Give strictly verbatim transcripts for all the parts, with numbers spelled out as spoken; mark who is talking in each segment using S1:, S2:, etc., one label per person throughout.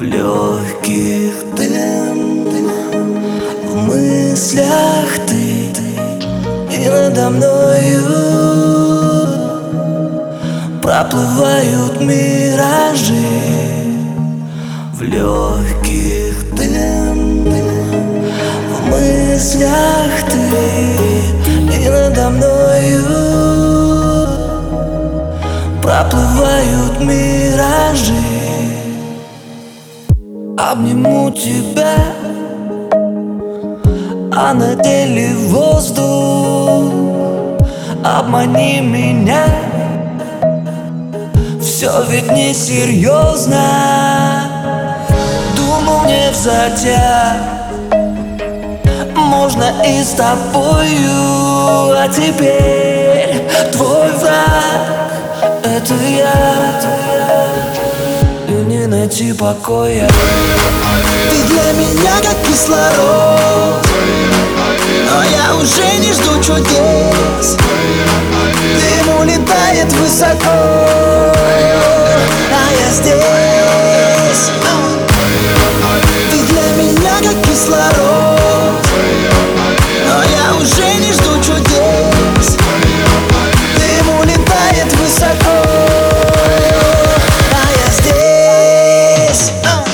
S1: легких дым, в мыслях ты, и надо мною проплывают миражи. В легких дым, в мыслях ты, и надо мною проплывают миражи. Обниму тебя, а на деле воздух. Обмани меня, все ведь не серьезно. Думал, не взятя можно и с тобою, а теперь твой враг — это я. И не найти покоя.
S2: Ты для меня как кислород, но я уже не жду чудес. Дым улетает высоко, а я здесь. Ты для меня как кислород, но я уже не жду чудес. Дым улетает высоко, а я здесь.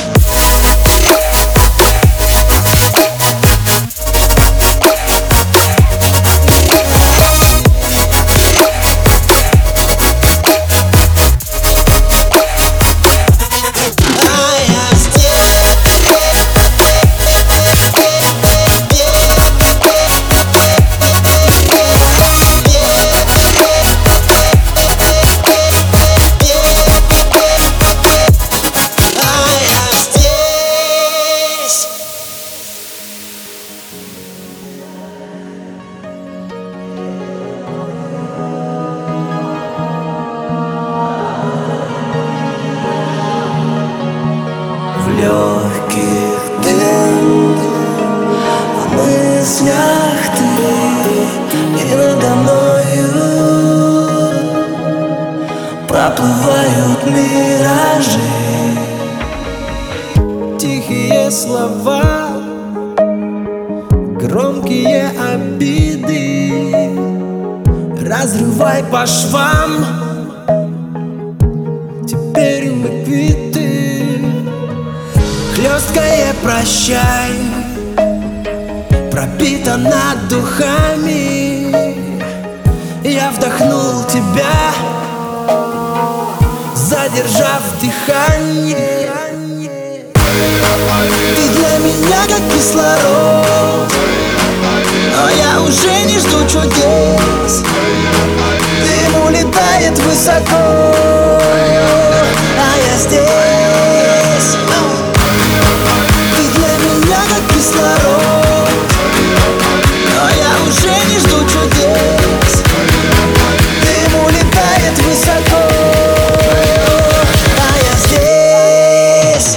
S1: В легких дым, в мыслях ты, и надо мною проплывают миражи.
S2: Тихие слова, громкие обиды, разрывай по швам. Теперь мы квиты. Хлесткое прощай пропитано духами. Я вдохнул тебя, задержав дыхание. Ты для меня как кислород, но я уже не жду чудес. Дым улетает высоко, а я здесь. Ты для меня как кислород, но я уже не жду чудес. Дым улетает высоко, а я здесь.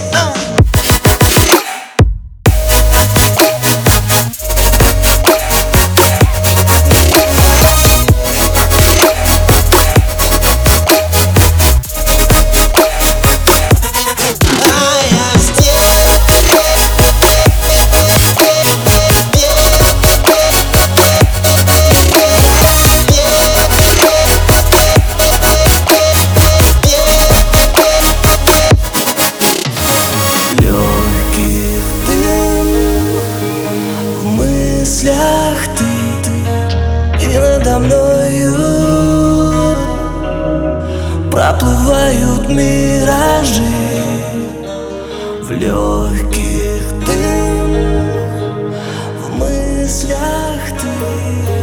S1: Ты, и надо мною проплывают миражи. В легких дым, в мыслях ты.